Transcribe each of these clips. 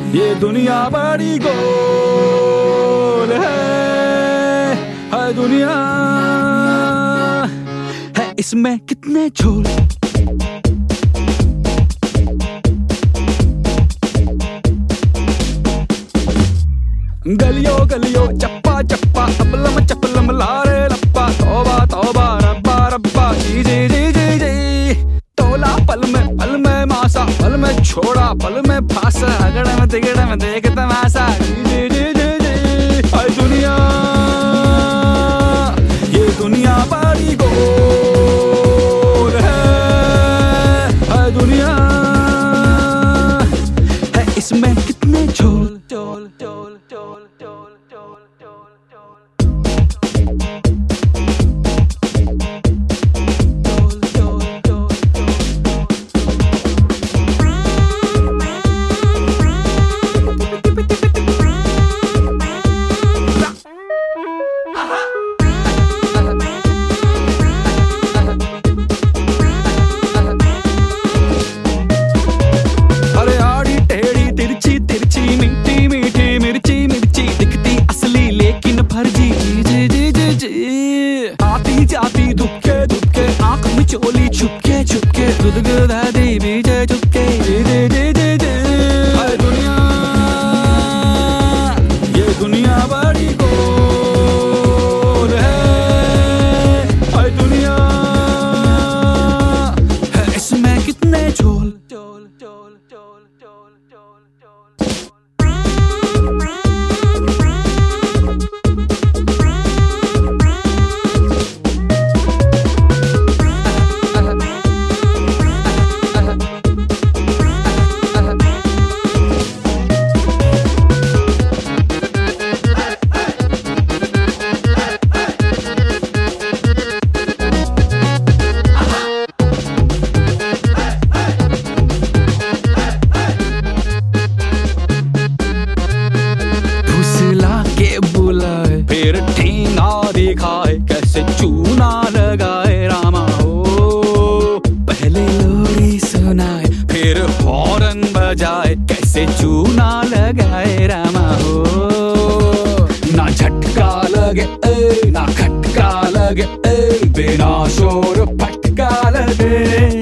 ये दुनिया बड़ी गोल है दुनिया है इसमें कितने झोल। गलियों गलियों चप्पा चप्पा अबलम चपलम लारे लप्पा तौबा तौबा रब्बा रब्बा जी जी जी जी जी। तोला पल में मासा पल में छोड़ा पल में फांसा अगड़ में तिगड़ में देख तमाशा जी जी जी जी जी। हाय दुनिया ये दुनिया बड़ी गोल है दुनिया है इसमें कितने झोल। झोल झोल झोल झोल झोल जाती दुबके दुबके आंख में चोली छुपके छुपके गुदगुदा दी बीजे चुपके जी जी जी जी जी। हाय दुनिया ये दुनिया बड़ी गोल है हाय दुनिया है इसमें कितने झोल। झोल झोल झोल झोल झोल झोल। फिर ठेंगा दिखाए कैसे चूना लगाए रामा हो। पहले लोरी सुनाए फिर हॉर्न बजाए कैसे चूना लगाए रामा हो। ना झटका लगे ना खटका लगे बिना शोर फटका लगे।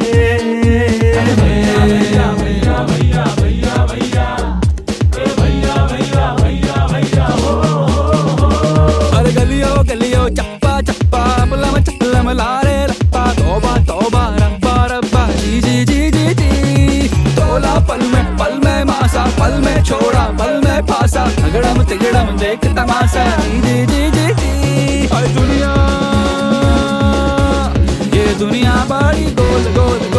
गलियों चप्पा चप्पा अबलम चपलम लारे लप्पा तौबा तौबा रब्बा रब्बा जी जी जी जी जी। तोला पल में मासा पल में छोड़ा पल में फांसा अगड़म तिगड़म देख तमाशा जी जी जी जी जी। हाय दुनिया ये दुनिया बड़ी गोल गोल।